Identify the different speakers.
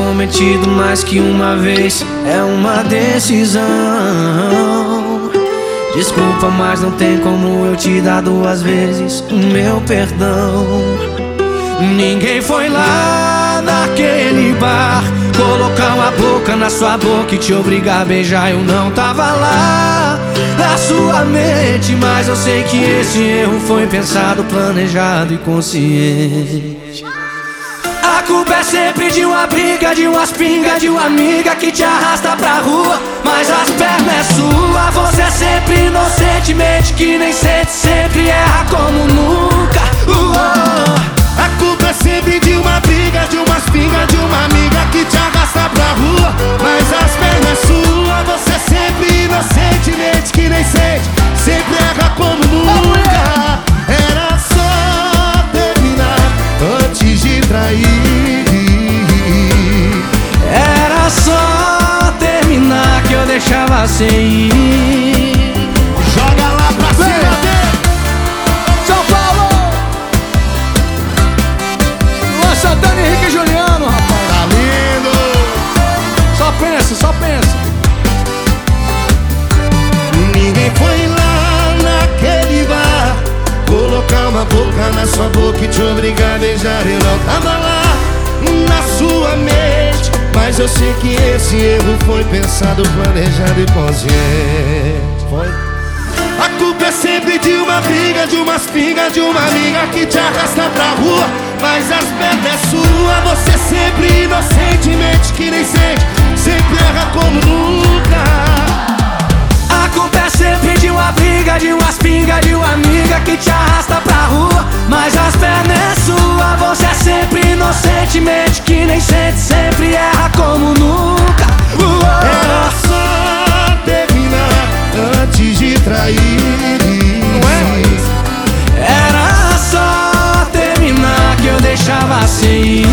Speaker 1: cometido mais que uma vez, é uma decisão. Desculpa, mas não tem como eu te dar duas vezes o meu perdão. Ninguém foi lá naquele bar colocar uma boca na sua boca e te obrigar a beijar. Eu não tava lá na sua mente, mas eu sei que esse erro foi pensado, planejado e consciente. A culpa é sempre de uma briga, de umas pingas, de uma amiga que te arrasta pra rua, mas as pernas é sua. Você é sempre inocentemente que nem sente, sempre erra como nunca.
Speaker 2: A culpa é sempre de uma briga, de umas pingas, de uma amiga que te arrasta pra rua, mas as pernas é sua. Você é sempre inocentemente que nem sente, sempre erra como nunca. Era só terminar antes de trair.
Speaker 1: Era só terminar que eu deixava sem ir.
Speaker 2: Joga lá pra cima dele,
Speaker 3: São Paulo! Luan Santana, Henrique e Juliano, rapaz.
Speaker 2: tá lindo.
Speaker 3: Só pensa, só pensa.
Speaker 2: Ninguém foi lá naquele bar colocar uma boca na sua boca e te obrigar a beijar. Eu não tava lá na sua mente, mas eu sei que esse erro foi pensado, planejado e consciente. Foi. A culpa é sempre de uma briga, de umas pingas, de uma amiga que te arrasta pra rua, mas as pernas é sua. Você é sempre inocentemente que nem sente, sempre erra como nunca.
Speaker 1: A culpa é sempre de uma briga, de umas pingas, de uma amiga que te arrasta pra rua, mas as pernas é sua. Você é sempre inocentemente que nem sente, sempre erra como nunca.
Speaker 2: Era só terminar antes de trair.
Speaker 1: Era só terminar que eu deixava sem ir.